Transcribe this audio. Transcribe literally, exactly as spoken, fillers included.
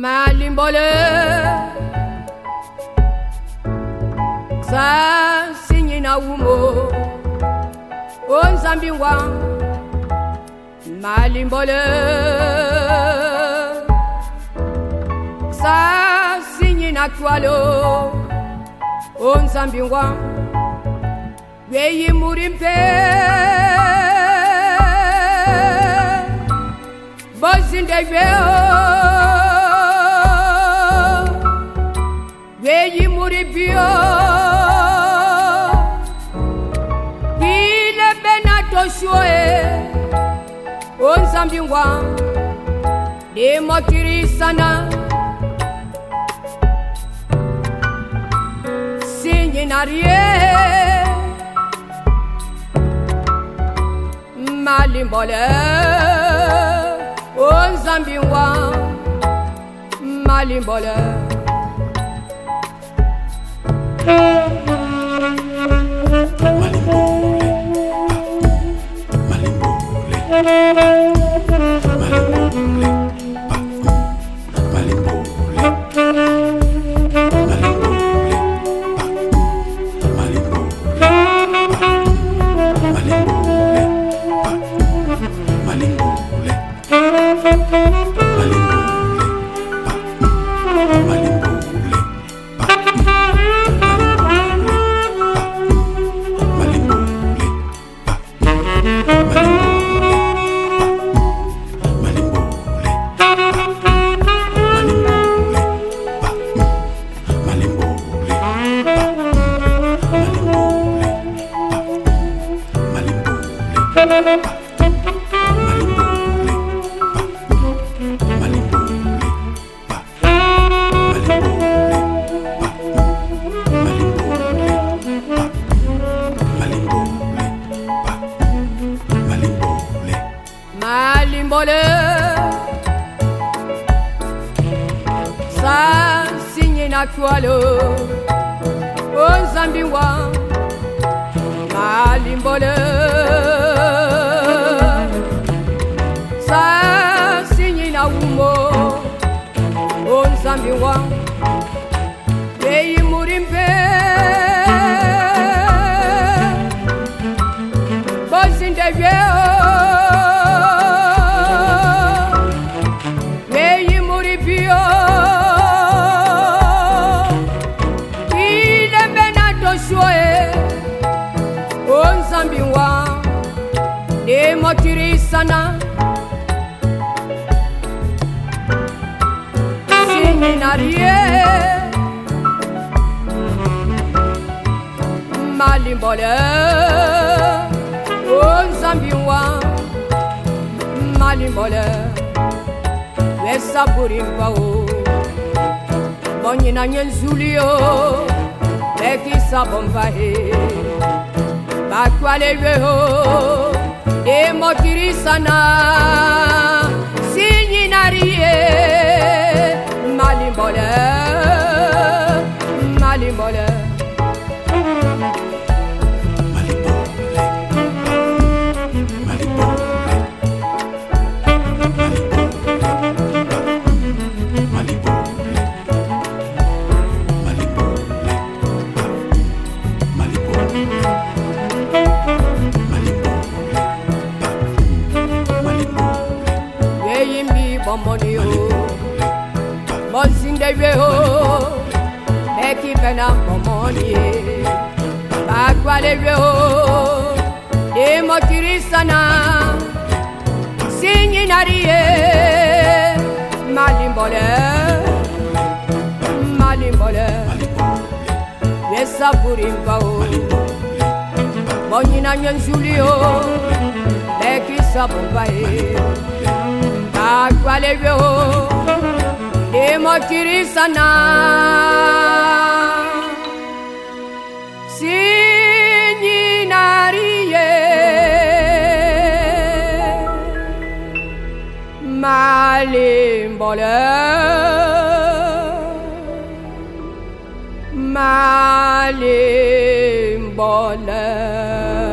Malimbole Sa sinyi na umo Onzambi wa Malimbole Sa sinyi na kwalo Onzambi wa Weyi murimpe Bozinde weo Weyi muribio Ile benato shue Onzambi wa Demo kirisana Sinye narie Malimbole Onzambi wa Malimbole Malimbole Sa sinye na kwalo Onzambi wa Malimbole Sa sinye na umo Onzambi wa Weyi murimpe Bozinde weo Onzambi wa Demo kirisana Sinye narie Malimbole Onzambi wa Malimbole Wesa burimba o Bonyina nyenzulio Beki sabomba he Bakwale weho Demo kirisana Sinyi narie Malimbole Malimbole Money Bozinde weo Beki bena money Bakwale weo Demo kirisana Sinye narie Malimbole Malimbole Wesa burimba o Bonyina nyenzulio Beki sabomba e Bakwale weo Demo kirisana Sinye narie Malimbole Malimbole